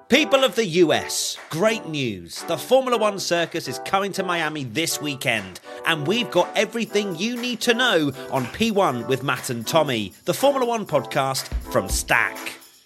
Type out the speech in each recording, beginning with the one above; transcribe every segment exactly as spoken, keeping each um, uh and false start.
People of the U S, great news. The Formula One circus is coming to Miami this weekend, and we've got everything you need to know on P one with Matt and Tommy, the Formula One podcast from Stack.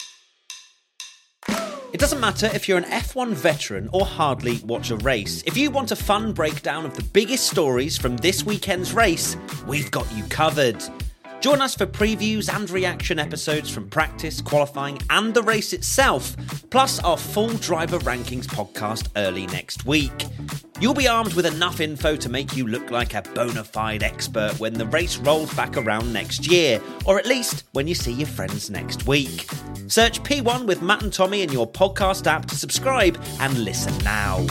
It doesn't matter if you're an F one veteran or hardly watch a race. If you want a fun breakdown of the biggest stories from this weekend's race, we've got you covered. Join us for previews and reaction episodes from practice, qualifying and the race itself, plus our full driver rankings podcast early next week. You'll be armed with enough info to make you look like a bona fide expert when the race rolls back around next year, or at least when you see your friends next week. Search P one with Matt and Tommy in your podcast app to subscribe and listen now.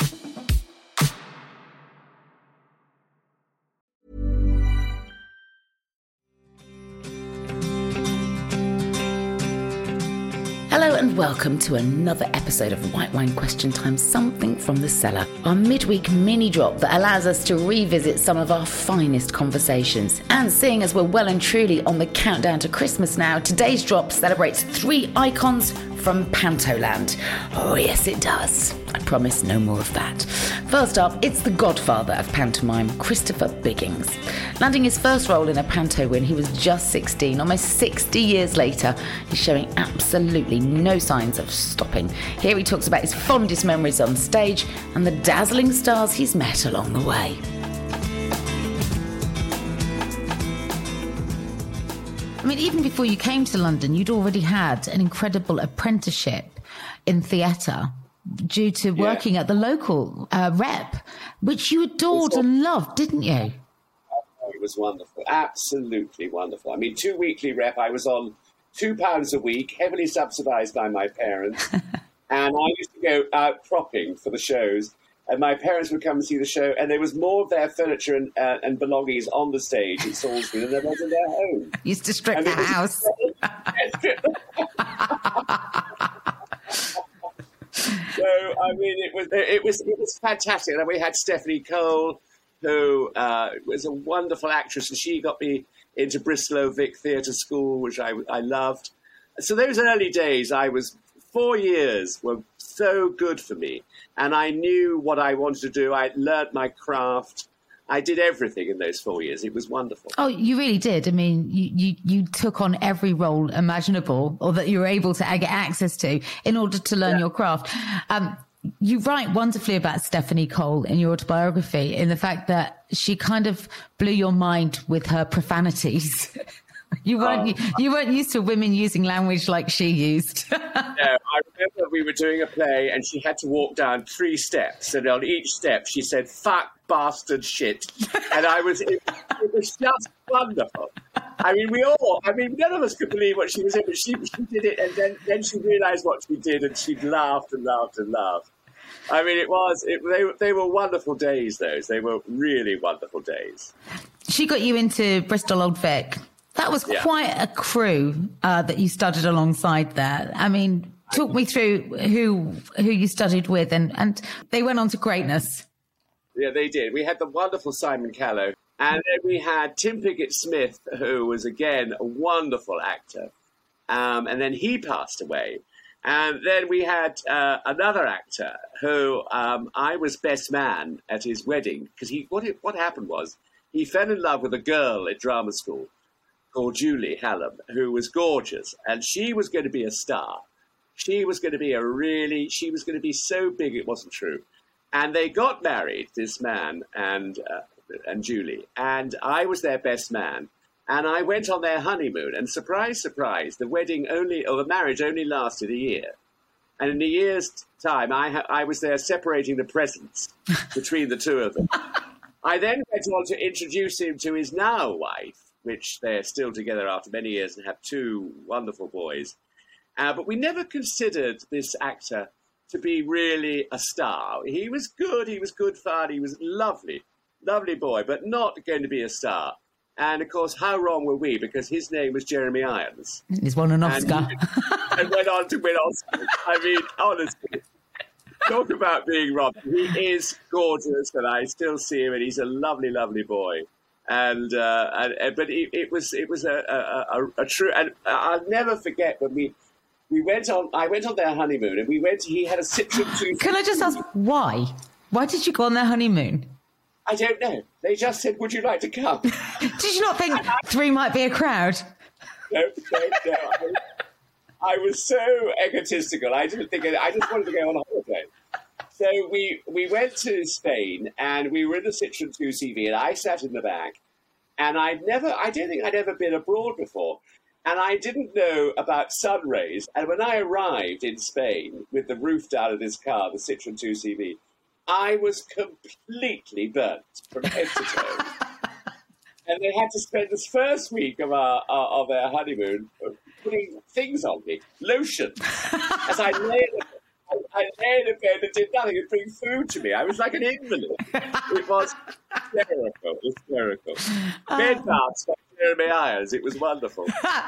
Hello and welcome to another episode of White Wine Question Time, Something from the Cellar, our midweek mini drop that allows us to revisit some of our finest conversations. And seeing as we're well and truly on the countdown to Christmas now, today's drop celebrates three icons from Pantoland. Oh yes it does. I promise no more of that. First up, it's the godfather of pantomime, Christopher Biggins. Landing his first role in a panto when he was just sixteen, almost sixty years later, he's showing absolutely no signs of stopping. Here he talks about his fondest memories on stage and the dazzling stars he's met along the way. I mean, even before you came to London, you'd already had an incredible apprenticeship in theatre due to working yeah. at the local uh, rep, which you adored and loved, didn't you? It was wonderful, absolutely wonderful. I mean, two weekly rep, I was on two pounds a week, heavily subsidised by my parents, and I used to go out propping for the shows. And my parents would come and see the show, and there was more of their furniture and, uh, and belongings on the stage in Salisbury than there was in their home. Used to strip the house. So I mean, it was it was it was fantastic. And we had Stephanie Cole, who uh, was a wonderful actress, and she got me into Bristol Vic Theatre School, which I I loved. So those early days, I was four years were so good for me. And I knew what I wanted to do. I learnt my craft. I did everything in those four years. It was wonderful. Oh, you really did. I mean, you, you, you took on every role imaginable or that you were able to get access to in order to learn yeah. your craft. Um, you write wonderfully about Stephanie Cole in your autobiography in the fact that she kind of blew your mind with her profanities. You weren't oh. you weren't used to women using language like she used. No, I remember we were doing a play and she had to walk down three steps, and on each step she said "fuck, bastard, shit," and I was it, it was just wonderful. I mean, we all, I mean, none of us could believe what she was in, but she she did it, and then then she realised what she did, and she laughed and laughed and laughed. I mean, it was it, they they were wonderful days. Those they were really wonderful days. She got you into Bristol Old Vic. That was yeah. quite a crew uh, that you studied alongside there. I mean, talk me through who who you studied with, and, and they went on to greatness. Yeah, they did. We had the wonderful Simon Callow, and then we had Tim Pickett-Smith, who was, again, a wonderful actor. Um, and then he passed away. And then we had uh, another actor who um, I was best man at his wedding, because he what, it, what happened was he fell in love with a girl at drama school called Julie Hallam, who was gorgeous, and she was going to be a star. She was going to be a really, she was going to be so big it wasn't true. And they got married, this man and uh, and Julie, and I was their best man. And I went on their honeymoon, and surprise, surprise, the wedding only, or the marriage only lasted a year. And in a year's time, I, ha- I was there separating the presents between the two of them. I then went on to introduce him to his now wife, which they're still together after many years and have two wonderful boys. Uh, but we never considered this actor to be really a star. He was good, he was good fun, he was lovely, lovely boy, but not going to be a star. And, of course, how wrong were we? Because his name was Jeremy Irons. He's won an Oscar. And, he, and went on to win Oscars. I mean, honestly, talk about being robbed. He is gorgeous, and I still see him, and he's a lovely, lovely boy. And, uh, and but it, it was it was a, a, a, a true, and I'll never forget when we we went on. I went on their honeymoon, and we went. He had a Citroen two. Can I just ask why? Why did you go on their honeymoon? I don't know. They just said, "Would you like to come?" Did you not think three might be a crowd? No, no, no. I was, I was so egotistical. I didn't think. I just wanted to go on holiday. So we we went to Spain, and we were in the Citroen two C V, and I sat in the back. And I'd never, I don't think I'd ever been abroad before. And I didn't know about sun rays. And when I arrived in Spain with the roof down of this car, the Citroen two C V, I was completely burnt from head to toe. And they had to spend this first week of our, our of their honeymoon putting things on me, lotion. As I lay in, I, I lay in a bed and did nothing and bring food to me. I was like an invalid. It was hysterical, hysterical. Oh. Bed baths like Jeremy Irons. It was wonderful.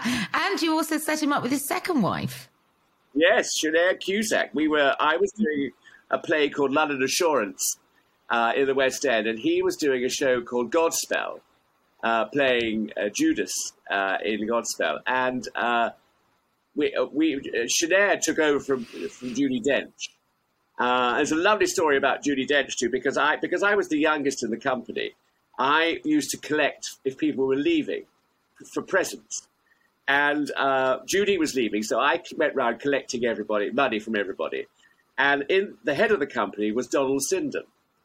And you also set him up with his second wife. Yes, Sinead Cusack. We were. I was doing a play called London Assurance uh, in the West End, and he was doing a show called Godspell, uh, playing uh, Judas uh, in Godspell. And uh, we, uh, we uh, Sinead took over from from Judi Dench. Uh, there's a lovely story about Judi Dench too, because I because I was the youngest in the company. I used to collect if people were leaving for presents. And uh, Judy was leaving, so I went round collecting everybody, money from everybody. And in the head of the company was Donald Sinden.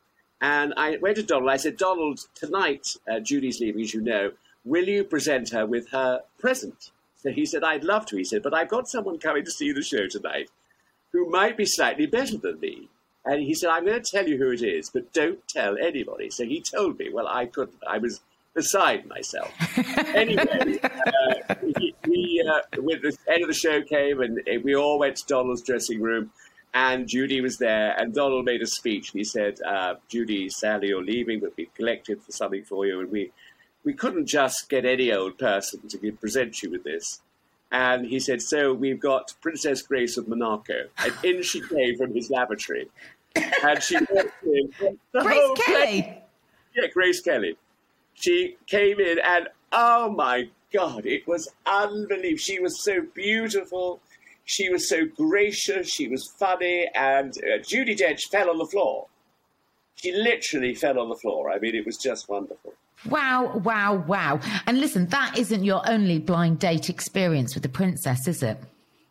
And I went to Donald, I said, Donald, tonight, uh, Judy's leaving, as you know, will you present her with her present? So he said, I'd love to. He said, but I've got someone coming to see the show tonight who might be slightly better than me. And he said, I'm going to tell you who it is, but don't tell anybody. So he told me, well, I couldn't. I was beside myself. Anyway, uh, we, we uh, with the end of the show came, and we all went to Donald's dressing room, and Judy was there, and Donald made a speech. He said, uh, Judy, sadly, you're leaving, but we collected for something for you, and we, we couldn't just get any old person to give, present you with this. And he said, so we've got Princess Grace of Monaco. And in she came from his lavatory. And she walked in. Grace Kelly? Place. Yeah, Grace Kelly. She came in and, oh, my God, it was unbelievable. She was so beautiful. She was so gracious. She was funny. And uh, Judi Dench fell on the floor. She literally fell on the floor. I mean, it was just wonderful. Wow, wow, wow. And listen, that isn't your only blind date experience with the princess, is it?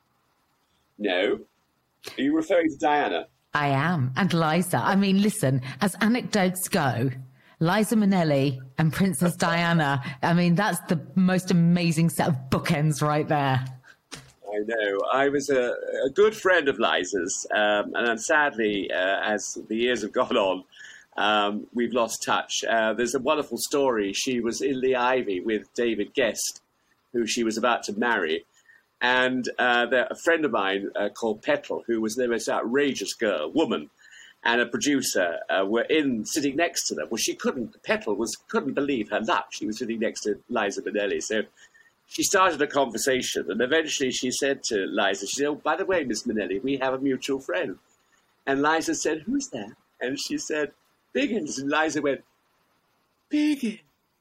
No. Are you referring to Diana? I am. And Liza. I mean, listen, as anecdotes go, Liza Minnelli and Princess Diana, I mean, that's the most amazing set of bookends right there. I know. I was a, a good friend of Liza's, um, and sadly, uh, as the years have gone on, um, we've lost touch. Uh, there's a wonderful story. She was in the Ivy with David Guest, who she was about to marry. And uh, there, a friend of mine uh, called Petal, who was the most outrageous girl, woman, and a producer uh, were in sitting next to them. Well, she couldn't, Petal was, couldn't believe her luck. She was sitting next to Liza Minnelli. So she started a conversation, and eventually she said to Liza, she said, oh, by the way, Miss Minnelli, we have a mutual friend. And Liza said, who's that? And she said, Biggins. And Liza went, Biggins.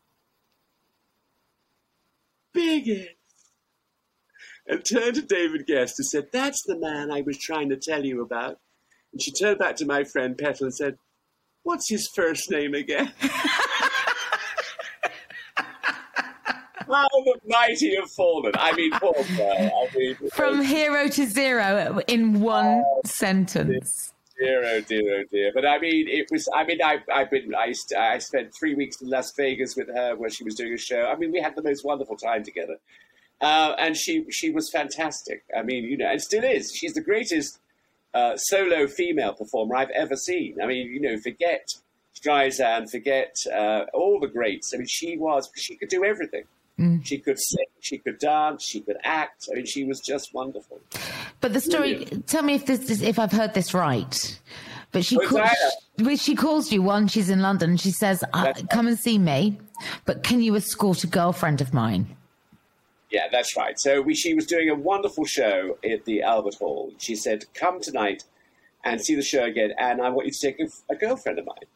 Biggins. And turned to David Guest and said, that's the man I was trying to tell you about. And she turned back to my friend Petal and said, what's his first name again? How the mighty have fallen. I mean, poor girl. I mean, From hero to zero in one oh, sentence. Dear, oh dear, oh dear. But I mean, it was, I mean, I, I've been, I, I spent three weeks in Las Vegas with her where she was doing a show. I mean, we had the most wonderful time together. Uh, and she, she was fantastic. I mean, you know, and still is. She's the greatest uh, solo female performer I've ever seen. I mean, you know, forget Streisand, forget uh, all the greats. I mean, she was, she could do everything. Mm. She could sing, she could dance, she could act. I mean, she was just wonderful. But the story, Brilliant. Tell me if this is, if I've heard this right. But she, call, she, she calls you when she's in London and she says, uh, come and see me, but can you escort a girlfriend of mine? Yeah, that's right. So we, she was doing a wonderful show at the Albert Hall. She said, come tonight and see the show again, and I want you to take a, a girlfriend of mine.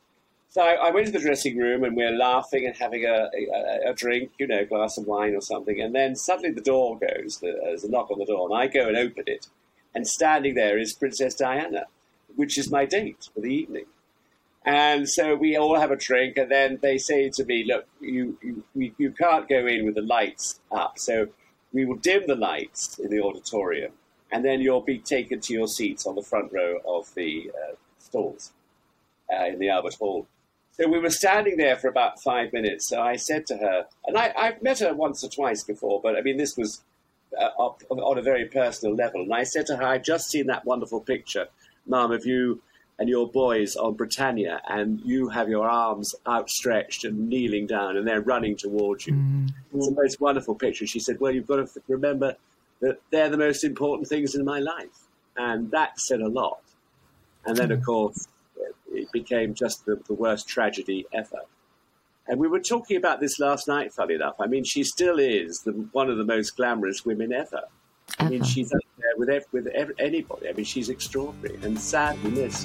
So I, I went to the dressing room and we're laughing and having a, a, a drink, you know, a glass of wine or something. And then suddenly the door goes, there's a knock on the door, and I go and open it. And standing there is Princess Diana, which is my date for the evening. And so we all have a drink, and then they say to me, look, you, you, you can't go in with the lights up. So we will dim the lights in the auditorium, and then you'll be taken to your seats on the front row of the uh, stalls uh, in the Albert Hall. So we were standing there for about five minutes. So I said to her, and I, I've met her once or twice before, but I mean, this was uh, up, on a very personal level. And I said to her, I've just seen that wonderful picture, Mum, of you and your boys on Britannia, and you have your arms outstretched and kneeling down, and they're running towards you. Mm. It's the most wonderful picture. She said, well, you've got to remember that they're the most important things in my life. And that said a lot. And then, of course, it became just the, the worst tragedy ever. And we were talking about this last night, funny enough. I mean, she still is the, one of the most glamorous women ever. I mean, she's up there with ev- with ev- anybody. I mean, she's extraordinary and sadly missed.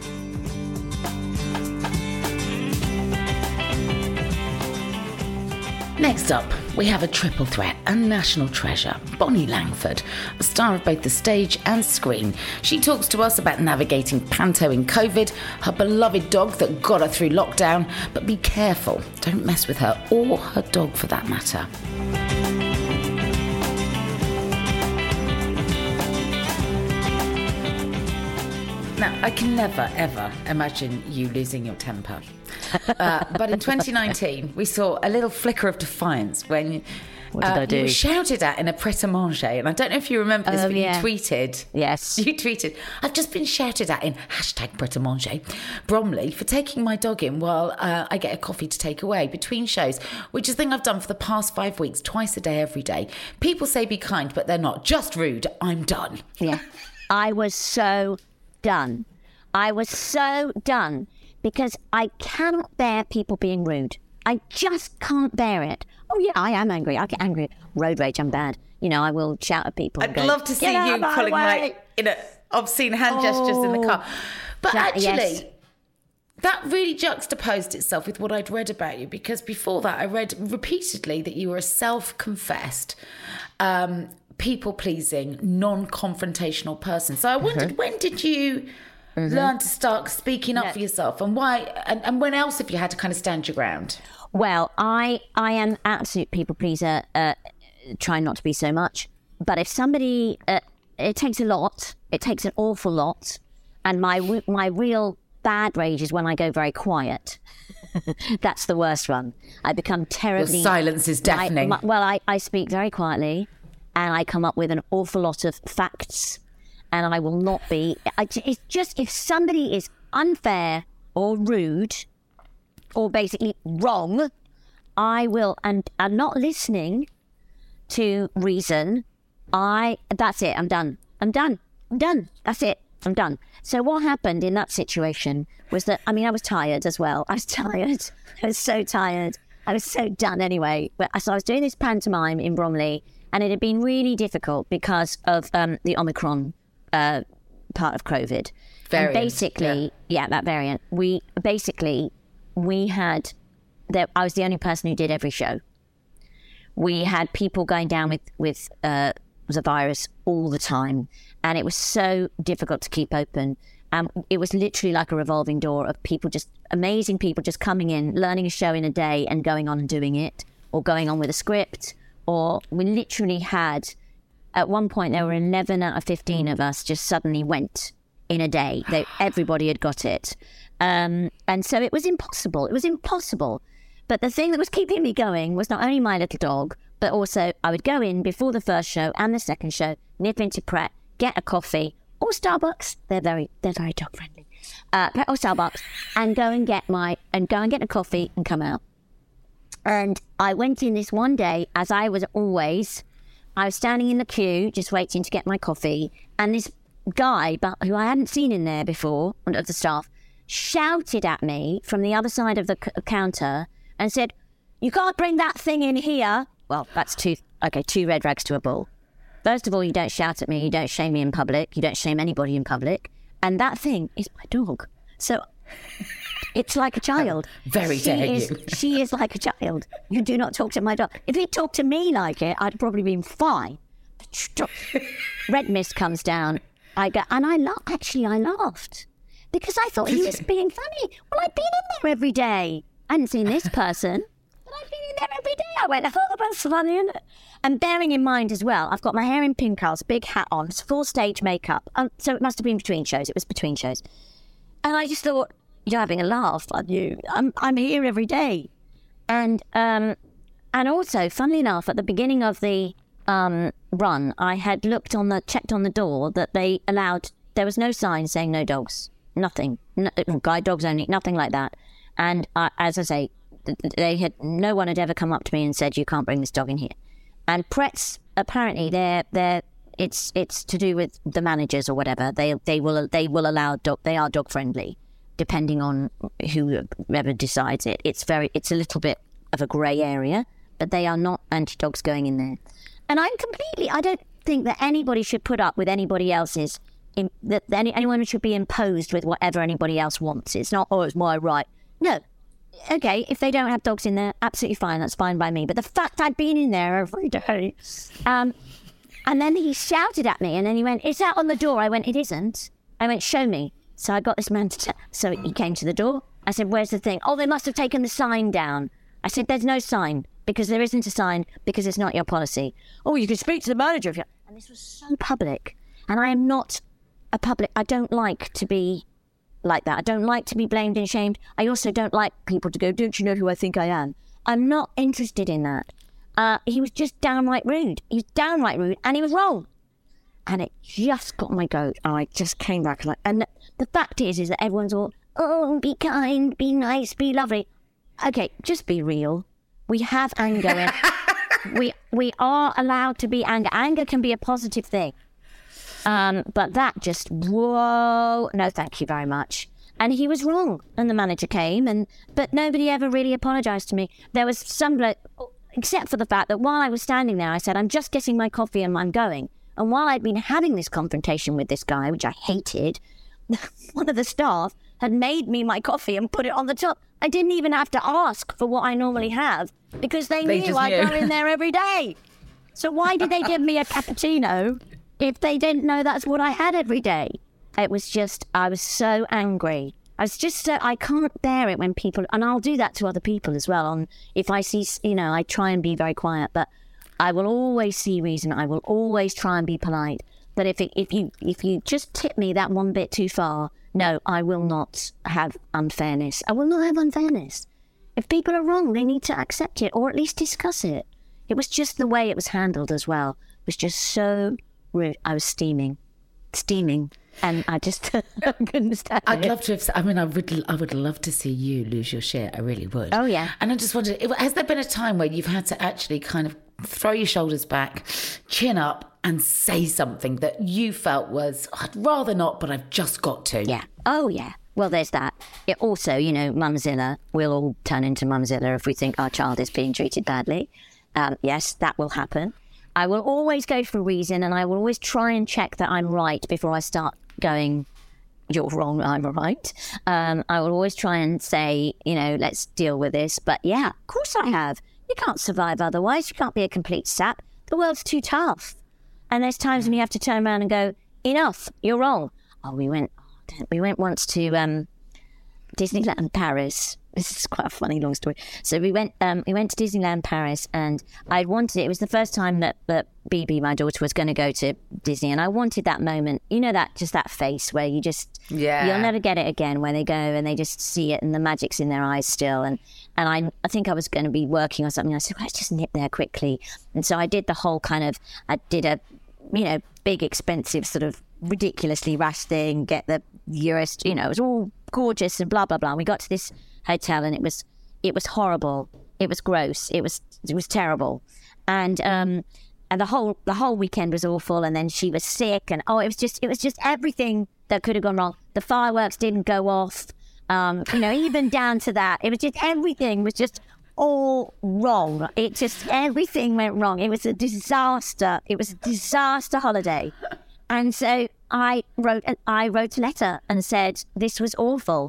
Next up, we have a triple threat and national treasure, Bonnie Langford, a star of both the stage and screen. She talks to us about navigating panto in COVID, her beloved dog that got her through lockdown, but be careful, don't mess with her or her dog for that matter. Now, I can never, ever imagine you losing your temper. Uh, but in twenty nineteen, we saw a little flicker of defiance when what did uh, I do? you were shouted at in a pret-a-manger. And I don't know if you remember this, Oh, but yeah. you tweeted. Yes. You tweeted, I've just been shouted at in hashtag pret-a-manger Bromley for taking my dog in while uh, I get a coffee to take away between shows, which is a thing I've done for the past five weeks, twice a day, every day. People say be kind, but they're not. Just rude. I'm done. Yeah. I was so done. I was so done because I cannot bear people being rude. I just can't bear it. Oh, yeah, I am angry. I get angry. Road rage, I'm bad. You know, I will shout at people. I'd and go, love to see "Get out you of my pulling way." like, you know, obscene hand gestures in the car. But That- actually, yes. that really juxtaposed itself with what I'd read about you, because before that I read repeatedly that you were a self-confessed, um, people-pleasing, non-confrontational person. So I wondered, mm-hmm. when did you... Mm-hmm. learn to start speaking up No. for yourself, and why, and, and when else have you had to kind of stand your ground? Well, I I am absolute people pleaser, uh, trying not to be so much. But if somebody, uh, it takes a lot, it takes an awful lot. And my my real bad rage is when I go very quiet. That's the worst one. I become terribly... Your silence is deafening. My, my, well, I, I speak very quietly, and I come up with an awful lot of facts. And I will not be... I, it's just if somebody is unfair or rude or basically wrong, I will... And I'm not listening to reason. I... That's it. I'm done. I'm done. I'm done. That's it. I'm done. So what happened in that situation was that... I mean, I was tired as well. I was tired. I was so tired. I was so done anyway. But so I was doing this pantomime in Bromley, and it had been really difficult because of um, the Omicron Uh, part of COVID. Variant, and basically, yeah. yeah, that variant. We basically, we had, there, I was the only person who did every show. We had people going down with, with uh, the virus all the time. And it was so difficult to keep open. Um, it was literally like a revolving door of people, just amazing people just coming in, learning a show in a day and going on and doing it, or going on with a script. Or we literally had... At one point, there were eleven out of fifteen of us just suddenly went in a day. They, everybody had got it. Um, and so it was impossible. It was impossible. But the thing that was keeping me going was not only my little dog, but also I would go in before the first show and the second show, nip into Pret, get a coffee, or Starbucks. They're very, they're very dog friendly. Uh, Pret or Starbucks, and go and get my, and go and get a coffee and come out. And I went in this one day, as I was always... I was standing in the queue, just waiting to get my coffee, and this guy, but who I hadn't seen in there before, of the staff, shouted at me from the other side of the c- counter and said, "You can't bring that thing in here." Well, that's two, okay, two red rags to a bull. First of all, you don't shout at me, you don't shame me in public, you don't shame anybody in public, and that thing is my dog. So It's like a child. Very she dare is, you. She is like a child. You do not talk to my dog. If he talked to me like it, I'd probably been fine. Red mist comes down. I go, and I la- actually I laughed because I thought he was being funny. Well, I'd been in there every day. I hadn't seen this person, but I'd been in there every day. I went, oh, that's funny, isn't it? And bearing in mind as well, I've got my hair in pin curls, big hat on, it's full stage makeup. Um, so it must have been between shows. It was between shows. And I just thought, you're having a laugh, aren't you? I'm I'm here every day. And um, and also, funnily enough, at the beginning of the um, run, I had looked on the, checked on the door that they allowed, there was no sign saying no dogs. Nothing. No, guide dogs only, nothing like that. And uh, as I say, they had, no one had ever come up to me and said, you can't bring this dog in here. And Pretz, apparently, they're, they're, it's it's to do with the managers or whatever. They they will they will allow dog. They are dog friendly, depending on whoever decides it. It's very it's a little bit of a grey area, but they are not anti dogs going in there. And I'm completely. I don't think that anybody should put up with anybody else's. In, that any, anyone should be imposed with whatever anybody else wants. It's not, oh, it's my right. No. Okay, if they don't have dogs in there, absolutely fine. That's fine by me. But the fact I'd been in there every day, um, and then he shouted at me, and then he went, "Is that on the door?" I went, "It isn't." I went, "Show me." So I got this man to. T- so he came to the door. I said, "Where's the thing?" "Oh, they must have taken the sign down." I said, "There's no sign because there isn't a sign because it's not your policy." "Oh, you can speak to the manager if you." And this was so public, and I am not a public. I don't like to be like that. I don't like to be blamed and shamed. I also don't like people to go, "Don't you know who I think I am?" I'm not interested in that. Uh, he was just downright rude. He was downright rude, and he was wrong. And it just got my goat. And I just came back like, and the, the fact is, is that everyone's all, "Oh, be kind, be nice, be lovely." Okay, just be real. We have anger. in, we we are allowed to be anger. Anger can be a positive thing. Um, but that just, whoa, no, thank you very much. And he was wrong. And the manager came, and but nobody ever really apologised to me. There was some bloke, except for the fact that while I was standing there, I said, "I'm just getting my coffee and I'm going." And while I'd been having this confrontation with this guy, which I hated, one of the staff had made me my coffee and put it on the top. I didn't even have to ask for what I normally have because they, They knew just I knew. go in there every day. So why did they give me a cappuccino if they didn't know that's what I had every day? It was just, I was so angry. I was just so, I can't bear it when people, and I'll do that to other people as well. On if I see, you know, I try and be very quiet, but I will always see reason. I will always try and be polite. But if it, if you if you just tip me that one bit too far, no, I will not have unfairness. I will not have unfairness. If people are wrong, they need to accept it or at least discuss it. It was just the way it was handled as well. It was just so rude. I was steaming, steaming, and I just I couldn't stand I'd it. love to have. I mean, I would. I would love to see you lose your shit. I really would. Oh, yeah. And I just wondered, has there been a time where you've had to actually kind of throw your shoulders back, chin up, and say something that you felt was, I'd rather not, but I've just got to? Yeah. Oh, yeah. Well, there's that. It also, you know, Mumzilla, we'll all turn into Mumzilla if we think our child is being treated badly. Um, yes, that will happen. I will always go for a reason, and I will always try and check that I'm right before I start going, "You're wrong, I'm right." Um, I will always try and say, you know, let's deal with this. But yeah, of course I have. You can't survive otherwise. You can't be a complete sap. The world's too tough. And there's times when you have to turn around and go, "Enough, you're wrong." Oh, we went, we went once to um, Disneyland Paris. This is quite a funny long story. So we went, um, we went to Disneyland Paris, and I wanted it. It was the first time that that Bibi, my daughter, was going to go to Disney, and I wanted that moment. You know, that just that face where you just, Yeah. you'll never get it again. Where they go and they just see it, and the magic's in their eyes still. And and I, I think I was going to be working or something. I said, well, let's just nip there quickly. And so I did the whole kind of, I did a, you know, big, expensive, sort of ridiculously rash thing. Get the Euro, you know, it was all gorgeous and blah blah blah. We got to this hotel, and it was it was horrible. It was gross. It was it was terrible, and um and the whole the whole weekend was awful. And then she was sick, and oh, it was just it was just everything that could have gone wrong. The fireworks didn't go off, um, you know, even down to that. It was just everything was just all wrong. It just everything went wrong. It was a disaster. It was a disaster holiday, and so I wrote I wrote a letter and said this was awful.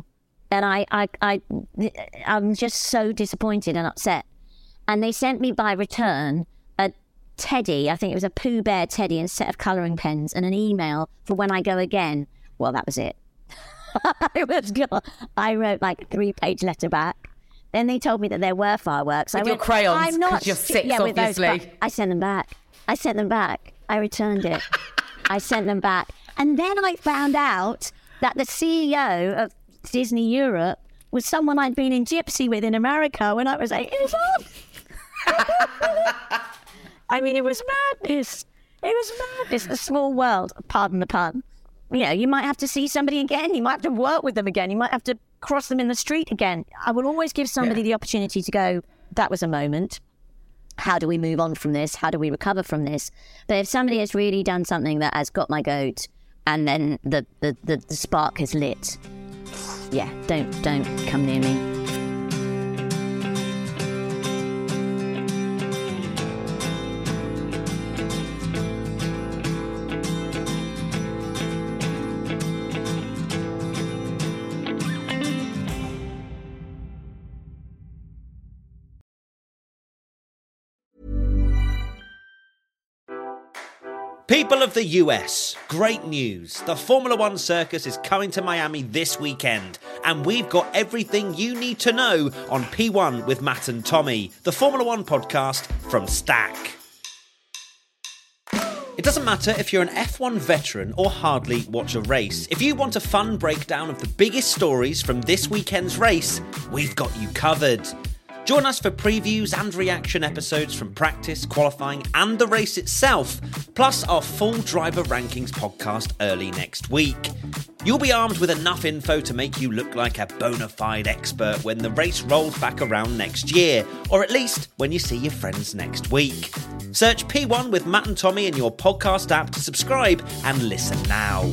And I, I, I, I'm just so disappointed and upset. And they sent me by return a teddy, I think it was a Pooh Bear teddy and a set of colouring pens and an email for when I go again. Well, that was it. I, was, I wrote like a three-page letter back. Then they told me that there were fireworks. With I your went, crayons, I'm not because you're six, yeah, with obviously. Those, I sent them back. I sent them back. I returned it. I sent them back. And then I found out that the C E O of Disney Europe was someone I'd been in Gypsy with in America when I was eight years old. I mean, it was madness. It was madness. A small world, pardon the pun. You know, you might have to see somebody again. You might have to work with them again. You might have to cross them in the street again. I would always give somebody yeah. the opportunity to go, that was a moment. How do we move on from this? How do we recover from this? But if somebody has really done something that has got my goat and then the, the, the, the spark is lit, yeah, don't don't come near me. People of the U S, great news. The Formula One circus is coming to Miami this weekend, and we've got everything you need to know on P one with Matt and Tommy, the Formula One podcast from Stack. It doesn't matter if you're an F one veteran or hardly watch a race. If you want a fun breakdown of the biggest stories from this weekend's race, we've got you covered. Join us for previews and reaction episodes from practice, qualifying and the race itself, plus our full driver rankings podcast early next week. You'll be armed with enough info to make you look like a bona fide expert when the race rolls back around next year, or at least when you see your friends next week. Search P one with Matt and Tommy in your podcast app to subscribe and listen now.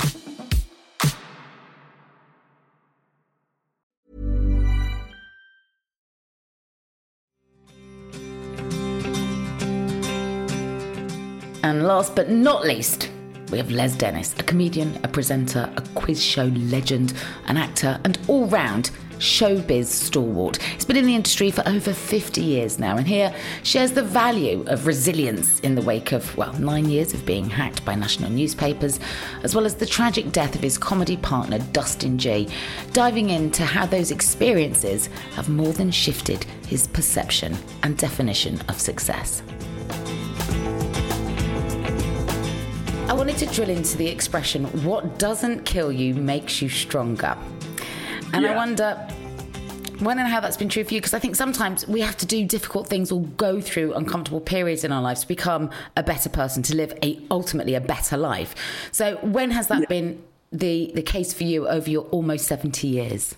And last but not least, we have Les Dennis, a comedian, a presenter, a quiz show legend, an actor, and all-round showbiz stalwart. He's been in the industry for over fifty years now, and here shares the value of resilience in the wake of, well, nine years of being hacked by national newspapers, as well as the tragic death of his comedy partner, Dustin G, diving into how those experiences have more than shifted his perception and definition of success. I wanted to drill into the expression, what doesn't kill you makes you stronger. And yeah. I wonder when and how that's been true for you, because I think sometimes we have to do difficult things or go through uncomfortable periods in our lives to become a better person, to live a ultimately a better life. So when has that yeah. been the, the case for you over your almost seventy years?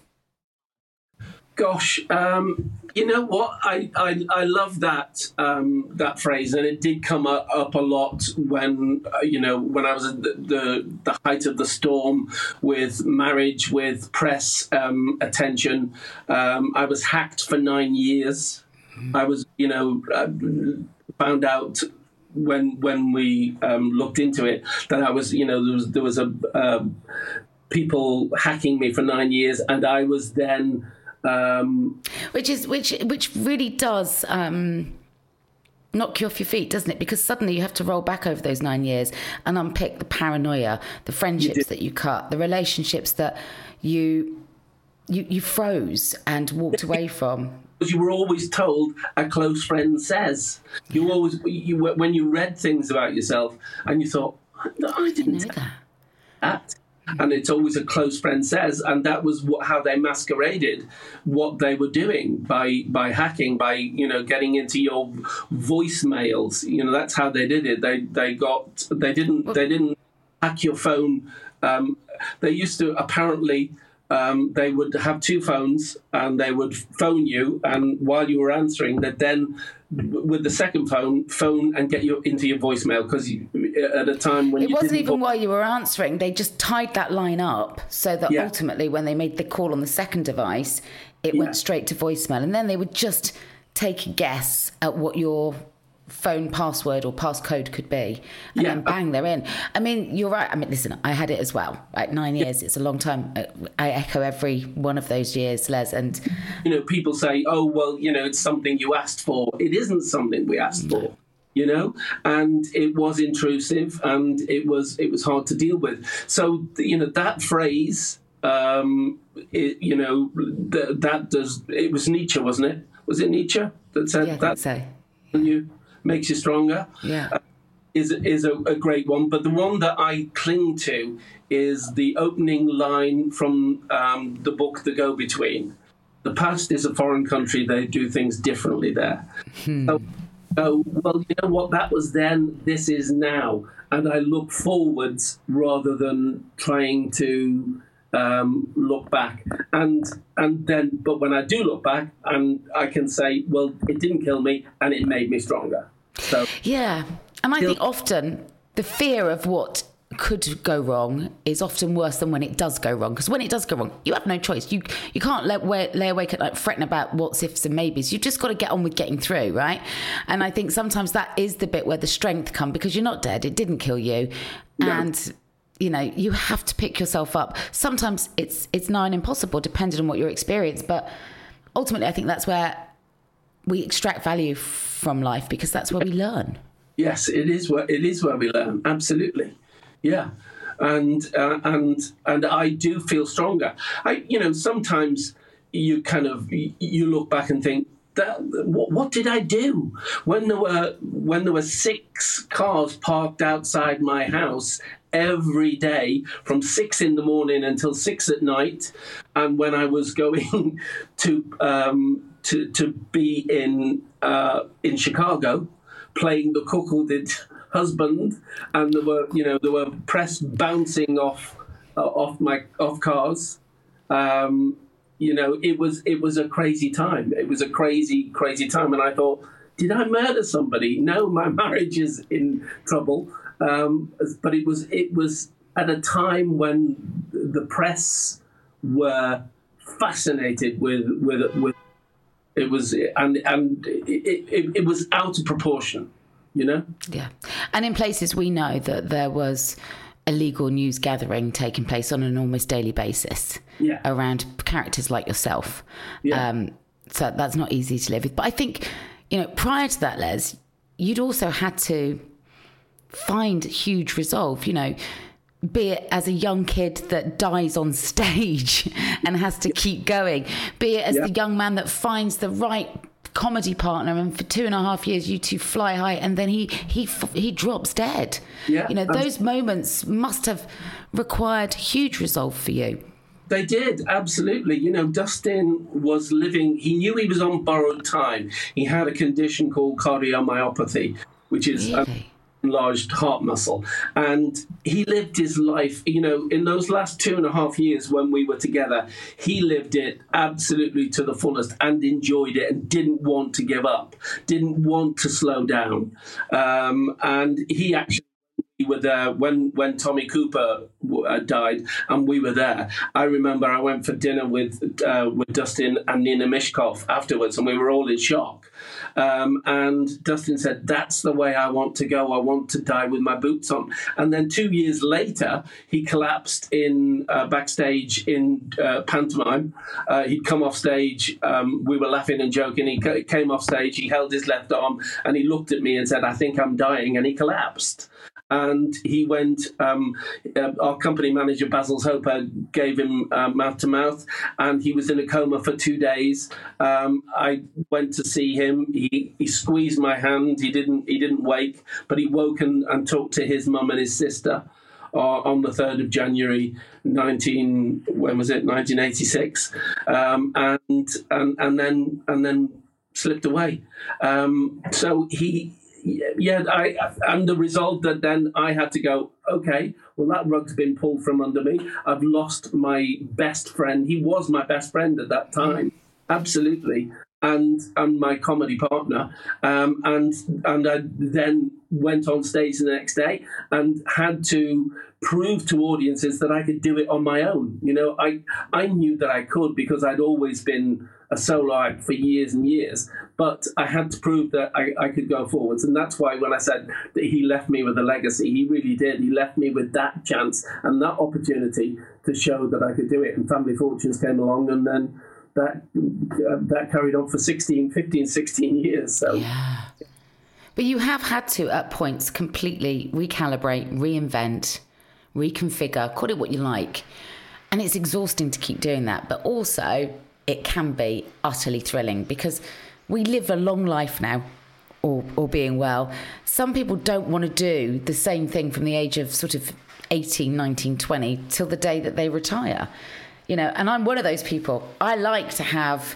Gosh, um, you know what? I, I, I love that um, that phrase, and it did come up, up a lot when uh, you know when I was at the, the the height of the storm with marriage, with press um, attention. Um, I was hacked for nine years. Mm. I was, you know, uh, found out when when we um, looked into it that I was, you know, there was there was a uh, people hacking me for nine years, and I was then. Um, which is which which really does um, knock you off your feet, doesn't it? Because suddenly you have to roll back over those nine years and unpick the paranoia, the friendships you that you cut, the relationships that you you you froze and walked away from. Because you were always told a close friend says. You always you when you read things about yourself and you thought, no, I didn't know that. that. And it's always a close friend says, and that was what, how they masqueraded what they were doing by by hacking, by you know getting into your voicemails. You know that's how they did it. They they got they didn't they didn't hack your phone. Um, they used to apparently. Um, they would have two phones and they would phone you, and while you were answering, they'd then, with the second phone, phone and get you into your voicemail, because at a time when it you wasn't didn't even vo- while you were answering, they just tied that line up so that yeah. ultimately when they made the call on the second device, it yeah. went straight to voicemail, and then they would just take a guess at what your phone password or passcode could be, and yeah. then bang, they're in. I mean, you're right. I mean, listen, I had it as well. Like nine years, yeah. It's a long time. I echo every one of those years, Les. And you know, people say, "Oh, well, you know, it's something you asked for." It isn't something we asked for, you know. And it was intrusive, and it was it was hard to deal with. So, you know, that phrase, um, it, you know, th- that does. It was Nietzsche, wasn't it? Was it Nietzsche that said yeah, I that? Think so. You makes you stronger. Yeah, uh, is is a, a great one. But the one that I cling to is the opening line from um, the book The Go-Between. The past is a foreign country. They do things differently there. Hmm. So, so, well, you know what? That was then. This is now, and I look forwards rather than trying to um, look back. And and then, but when I do look back, and I can say, well, it didn't kill me, and it made me stronger. So yeah, and I think often the fear of what could go wrong is often worse than when it does go wrong. Because when it does go wrong, you have no choice. You you can't let, lay awake at night fretting about what's ifs and maybes. You've just got to get on with getting through, right? And I think sometimes that is the bit where the strength comes, because you're not dead. It didn't kill you. No. And you know, you have to pick yourself up. Sometimes it's it's nigh on impossible, depending on what your experience. But ultimately, I think that's where we extract value from life, because that's where we learn. Yes, it is where it is where we learn. Absolutely, yeah. And uh, and and I do feel stronger. I, you know, sometimes you kind of you look back and think, that, what, what did I do when there were when there were six cars parked outside my house every day from six in the morning until six at night, and when I was going to um, to to be in uh, in Chicago, playing the cuckolded husband, and there were you know there were press bouncing off uh, off my off cars. Um, you know, it was it was a crazy time. It was a crazy crazy time, and I thought, did I murder somebody? No, my marriage is in trouble. Um, but it was it was at a time when the press were fascinated with with with it was and and it, it, it was out of proportion, you know. Yeah, and in places we know that there was illegal news gathering taking place on an almost daily basis. Yeah. Around characters like yourself. Yeah. Um, so that's not easy to live with. But I think, you know, prior to that, Les, you'd also had to find huge resolve, you know, be it as a young kid that dies on stage and has to keep going, be it as yeah. the young man that finds the right comedy partner, and for two and a half years you two fly high, and then he he he drops dead. Yeah, you know, those um, moments must have required huge resolve for you. They did, absolutely. You know, Dustin was living, he knew he was on borrowed time. He had a condition called cardiomyopathy, which is really? a enlarged heart muscle. And he lived his life, you know, in those last two and a half years when we were together, he lived it absolutely to the fullest and enjoyed it and didn't want to give up, didn't want to slow down. Um, and he actually, we were there when, when Tommy Cooper uh, died, and we were there. I remember I went for dinner with uh, with Dustin and Nina Mishkov afterwards, and we were all in shock. Um, and Dustin said, "That's the way I want to go. I want to die with my boots on." And then two years later, he collapsed in uh, backstage in uh, pantomime. Uh, he'd come off stage. Um, we were laughing and joking. He c- came off stage. He held his left arm and he looked at me and said, "I think I'm dying," and he collapsed. And he went, um, uh, our company manager, Basil Hopper, gave him uh, mouth to mouth, and he was in a coma for two days. Um, I went to see him. He, he squeezed my hand. He didn't he didn't wake, but he woke and, and talked to his mum and his sister uh, on the third of January, nineteen when was it, nineteen eighty-six, um, and and and then and then slipped away. Um, so he. Yeah, I, and the result that then I had to go, okay, well, that rug's been pulled from under me. I've lost my best friend. He was my best friend at that time. Absolutely. and and my comedy partner, um, and and I then went on stage the next day and had to prove to audiences that I could do it on my own. You know, I I knew that I could because I'd always been a solo act for years and years, but I had to prove that I, I could go forwards. And that's why when I said that he left me with a legacy, he really did. He left me with that chance and that opportunity to show that I could do it. And Family Fortunes came along, and then that uh, that carried on for sixteen, fifteen, sixteen years. So. Yeah. But you have had to, at points, completely recalibrate, reinvent, reconfigure, call it what you like. And it's exhausting to keep doing that. But also, it can be utterly thrilling because we live a long life now, or, or being well. Some people don't want to do the same thing from the age of sort of eighteen, nineteen, twenty till the day that they retire. You know, and I'm one of those people. I like to have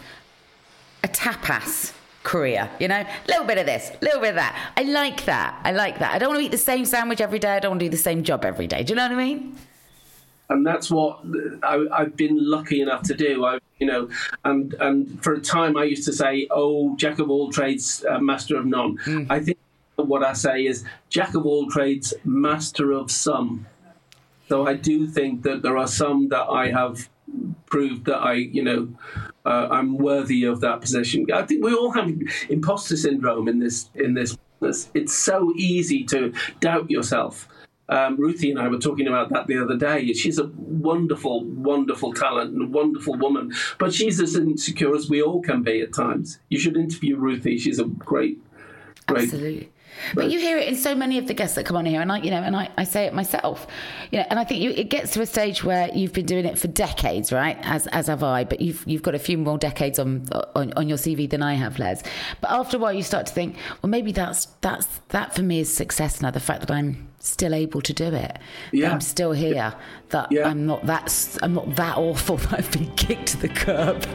a tapas career, you know, a little bit of this, a little bit of that. I like that. I like that. I don't want to eat the same sandwich every day. I don't want to do the same job every day. Do you know what I mean? And that's what I, I've been lucky enough to do. I, you know, and and for a time I used to say, "Oh, jack of all trades, uh, master of none." Mm. I think what I say is jack of all trades, master of some. So I do think that there are some that I have proved that I, you know, uh, I'm worthy of that position. I think we all have imposter syndrome in this in this business. It's so easy to doubt yourself. Um, Ruthie and I were talking about that the other day. She's a wonderful, wonderful talent and a wonderful woman, but she's as insecure as we all can be at times. You should interview Ruthie. She's a great, great. Absolutely. But you hear it in so many of the guests that come on here, and I, you know, and I, I say it myself, you know, and I think you, it gets to a stage where you've been doing it for decades, right? As as have I, but you've you've got a few more decades on on, on your C V than I have, Les. But after a while, you start to think, well, maybe that's that's that for me is success now. The fact that I'm still able to do it, yeah. that I'm still here, that yeah. I'm not that I'm not that awful that I've been kicked to the curb.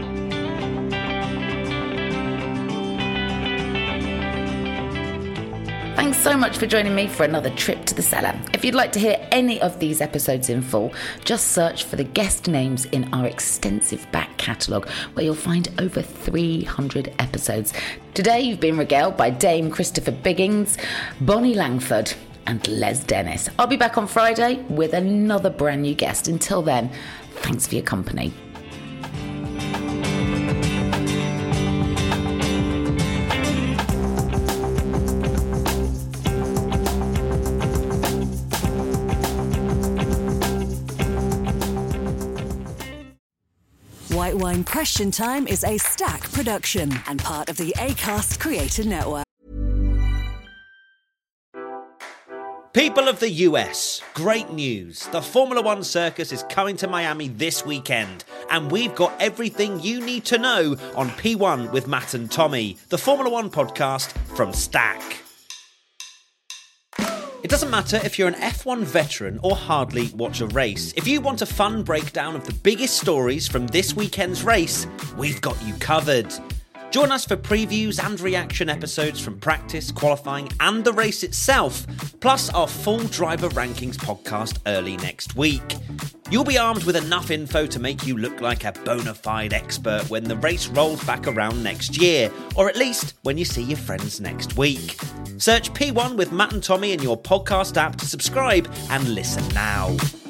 Thanks so much for joining me for another trip to the cellar. If you'd like to hear any of these episodes in full, just search for the guest names in our extensive back catalogue, where you'll find over three hundred episodes. Today you've been regaled by Dame Christopher Biggins, Bonnie Langford and Les Dennis. I'll be back on Friday with another brand new guest. Until then, thanks for your company. White Wine Question Time is a Stack production and part of the Acast Creator Network. People of the U S, great news. The Formula One circus is coming to Miami this weekend, and we've got everything you need to know on P one with Matt and Tommy, the Formula One podcast from Stack. It doesn't matter if you're an F one veteran or hardly watch a race. If you want a fun breakdown of the biggest stories from this weekend's race, we've got you covered. Join us for previews and reaction episodes from practice, qualifying and the race itself, plus our full driver rankings podcast early next week. You'll be armed with enough info to make you look like a bona fide expert when the race rolls back around next year, or at least when you see your friends next week. Search P one with Matt and Tommy in your podcast app to subscribe and listen now.